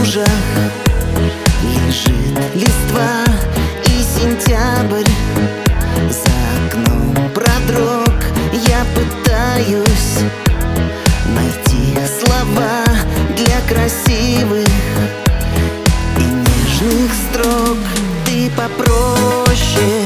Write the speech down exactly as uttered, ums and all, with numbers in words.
лужах лежит листва, и сентябрь за окном продрог. Я пытаюсь найти слова для красивых и нежных строк. Ты попроще